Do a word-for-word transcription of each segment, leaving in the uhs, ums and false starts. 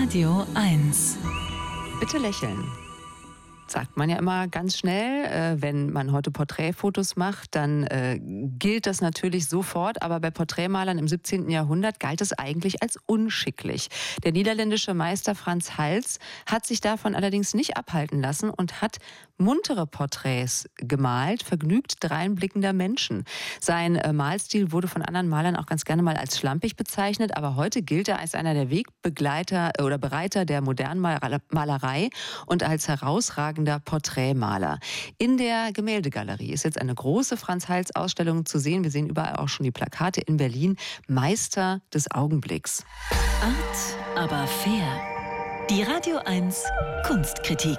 Radio eins. Bitte lächeln. Sagt man ja immer ganz schnell, äh, wenn man heute Porträtfotos macht, dann äh, gilt das natürlich sofort. Aber bei Porträtmalern im siebzehnten Jahrhundert galt es eigentlich als unschicklich. Der niederländische Meister Frans Hals hat sich davon allerdings nicht abhalten lassen und hat muntere Porträts gemalt, vergnügt dreinblickender Menschen. Sein äh, Malstil wurde von anderen Malern auch ganz gerne mal als schlampig bezeichnet, aber heute gilt er als einer der Wegbegleiter äh, oder Bereiter der modernen Malerei und als herausragender Porträtmaler. In der Gemäldegalerie ist jetzt eine große Frans-Hals-Ausstellung zu sehen. Wir sehen überall auch schon die Plakate in Berlin. Meister des Augenblicks. Art, aber fair. Die Radio eins Kunstkritik.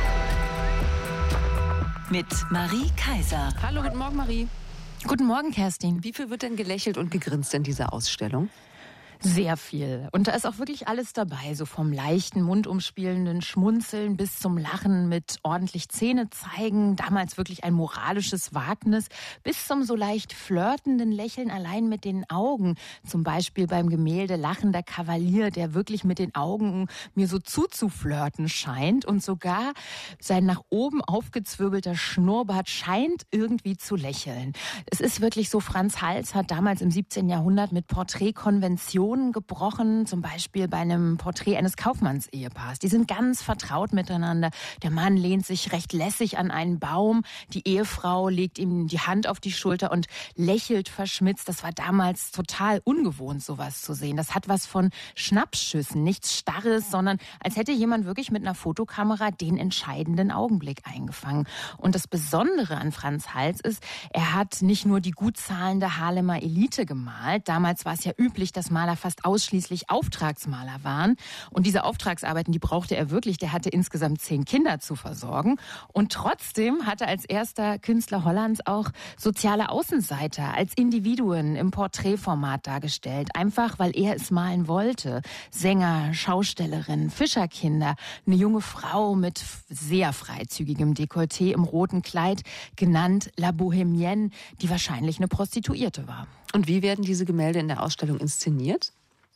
Mit Marie Kaiser. Hallo, guten Morgen, Marie. Guten Morgen, Kerstin. Wie viel wird denn gelächelt und gegrinst in dieser Ausstellung? Sehr viel. Und da ist auch wirklich alles dabei, so vom leichten, mundumspielenden Schmunzeln bis zum Lachen mit ordentlich Zähne zeigen, damals wirklich ein moralisches Wagnis, bis zum so leicht flirtenden Lächeln allein mit den Augen. Zum Beispiel beim Gemälde Lachender Kavalier, der wirklich mit den Augen mir so zuzuflirten scheint und sogar sein nach oben aufgezwirbelter Schnurrbart scheint irgendwie zu lächeln. Es ist wirklich so, Frans Hals hat damals im siebzehnten Jahrhundert mit Porträtkonventionen gebrochen, zum Beispiel bei einem Porträt eines Kaufmannsehepaars. Die sind ganz vertraut miteinander. Der Mann lehnt sich recht lässig an einen Baum. Die Ehefrau legt ihm die Hand auf die Schulter und lächelt verschmitzt. Das war damals total ungewohnt, sowas zu sehen. Das hat was von Schnappschüssen, nichts Starres, sondern als hätte jemand wirklich mit einer Fotokamera den entscheidenden Augenblick eingefangen. Und das Besondere an Frans Hals ist, er hat nicht nur die gut zahlende Haarlemer Elite gemalt. Damals war es ja üblich, dass Maler fast ausschließlich Auftragsmaler waren. Und diese Auftragsarbeiten, die brauchte er wirklich. Der hatte insgesamt zehn Kinder zu versorgen. Und trotzdem hat er als erster Künstler Hollands auch soziale Außenseiter als Individuen im Porträtformat dargestellt. Einfach, weil er es malen wollte. Sänger, Schaustellerin, Fischerkinder, eine junge Frau mit sehr freizügigem Dekolleté im roten Kleid, genannt La Bohemienne, die wahrscheinlich eine Prostituierte war. Und wie werden diese Gemälde in der Ausstellung inszeniert?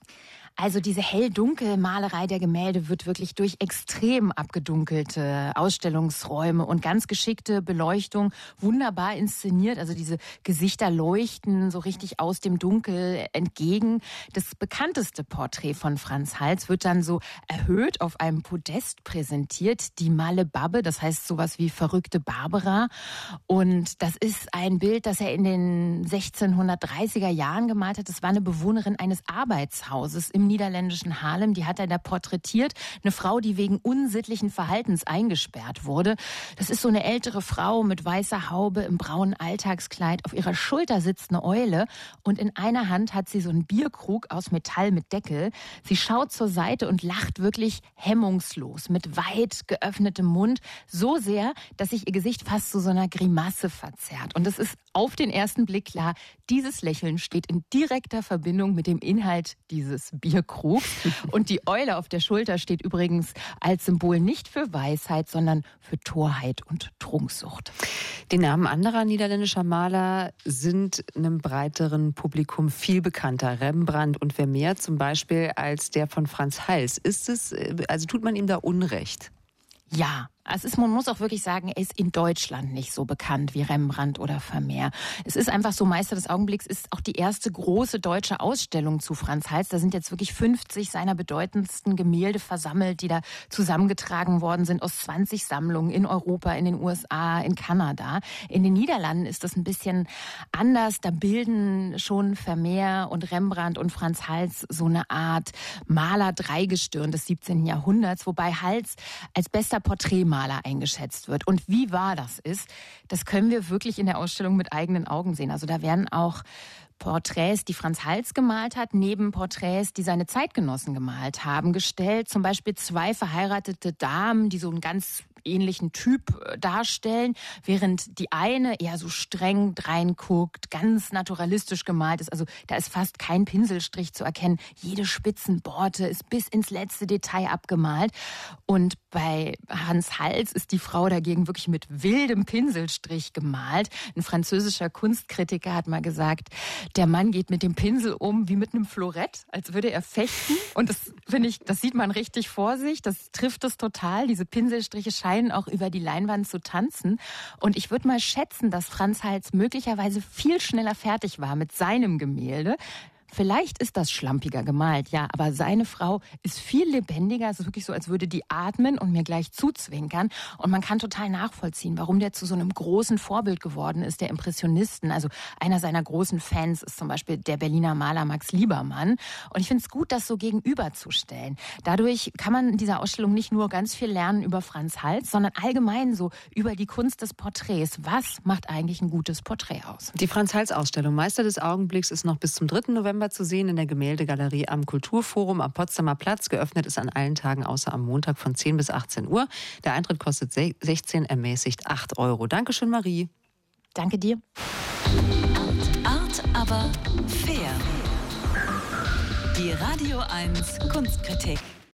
Also diese hell-dunkel Malerei der Gemälde wird wirklich durch extrem abgedunkelte Ausstellungsräume und ganz geschickte Beleuchtung wunderbar inszeniert. Also diese Gesichter leuchten so richtig aus dem Dunkel entgegen. Das bekannteste Porträt von Frans Hals wird dann so erhöht auf einem Podest präsentiert. Die Malebabbe, das heißt sowas wie verrückte Barbara. Und das ist ein Bild, das er in den sechzehnhundertdreißiger Jahren gemalt hat. Das war eine Bewohnerin eines Arbeitshauses im niederländischen Haarlem, die hat er da porträtiert. Eine Frau, die wegen unsittlichen Verhaltens eingesperrt wurde. Das ist so eine ältere Frau mit weißer Haube im braunen Alltagskleid. Auf ihrer Schulter sitzt eine Eule und in einer Hand hat sie so einen Bierkrug aus Metall mit Deckel. Sie schaut zur Seite und lacht wirklich hemmungslos mit weit geöffnetem Mund. So sehr, dass sich ihr Gesicht fast zu so einer Grimasse verzerrt. Und es ist auf den ersten Blick klar, dieses Lächeln steht in direkter Verbindung mit dem Inhalt dieses Bierkrugs. Und die Eule auf der Schulter steht übrigens als Symbol nicht für Weisheit, sondern für Torheit und Trunksucht. Die Namen anderer niederländischer Maler sind einem breiteren Publikum viel bekannter. Rembrandt und Vermeer zum Beispiel als der von Frans Hals. Ist es, also tut man ihm da Unrecht? Ja. Es ist, man muss auch wirklich sagen, er ist in Deutschland nicht so bekannt wie Rembrandt oder Vermeer. Es ist einfach so, Meister des Augenblicks ist auch die erste große deutsche Ausstellung zu Frans Hals. Da sind jetzt wirklich fünfzig seiner bedeutendsten Gemälde versammelt, die da zusammengetragen worden sind aus zwanzig Sammlungen in Europa, in den U S A, in Kanada. In den Niederlanden ist das ein bisschen anders. Da bilden schon Vermeer und Rembrandt und Frans Hals so eine Art Maler-Dreigestirn des siebzehnten Jahrhunderts, wobei Hals als bester Porträtmaler eingeschätzt wird. Und wie wahr das ist, das können wir wirklich in der Ausstellung mit eigenen Augen sehen. Also da werden auch Porträts, die Frans Hals gemalt hat, neben Porträts, die seine Zeitgenossen gemalt haben, gestellt. Zum Beispiel zwei verheiratete Damen, die so ein ganz ähnlichen Typ darstellen, während die eine eher so streng reinguckt, ganz naturalistisch gemalt ist. Also da ist fast kein Pinselstrich zu erkennen. Jede Spitzenborte ist bis ins letzte Detail abgemalt. Und bei Hans Hals ist die Frau dagegen wirklich mit wildem Pinselstrich gemalt. Ein französischer Kunstkritiker hat mal gesagt, der Mann geht mit dem Pinsel um wie mit einem Florett, als würde er fechten. Und das finde ich, das sieht man richtig vor sich. Das trifft es total. Diese Pinselstriche scheinen auch über die Leinwand zu tanzen. Und ich würde mal schätzen, dass Franz Hals möglicherweise viel schneller fertig war mit seinem Gemälde. Vielleicht ist das schlampiger gemalt, ja, aber seine Frau ist viel lebendiger. Es ist wirklich so, als würde die atmen und mir gleich zuzwinkern. Und man kann total nachvollziehen, warum der zu so einem großen Vorbild geworden ist, der Impressionisten. Also einer seiner großen Fans ist zum Beispiel der Berliner Maler Max Liebermann. Und ich finde es gut, das so gegenüberzustellen. Dadurch kann man in dieser Ausstellung nicht nur ganz viel lernen über Franz Hals, sondern allgemein so über die Kunst des Porträts. Was macht eigentlich ein gutes Porträt aus? Die Franz-Hals-Ausstellung Meister des Augenblicks ist noch bis zum dritten November zu sehen in der Gemäldegalerie am Kulturforum am Potsdamer Platz. Geöffnet ist an allen Tagen außer am Montag von zehn bis achtzehn Uhr. Der Eintritt kostet sechzehn, ermäßigt acht Euro. Dankeschön, Marie. Danke dir. Art, aber fair. Die Radio eins Kunstkritik.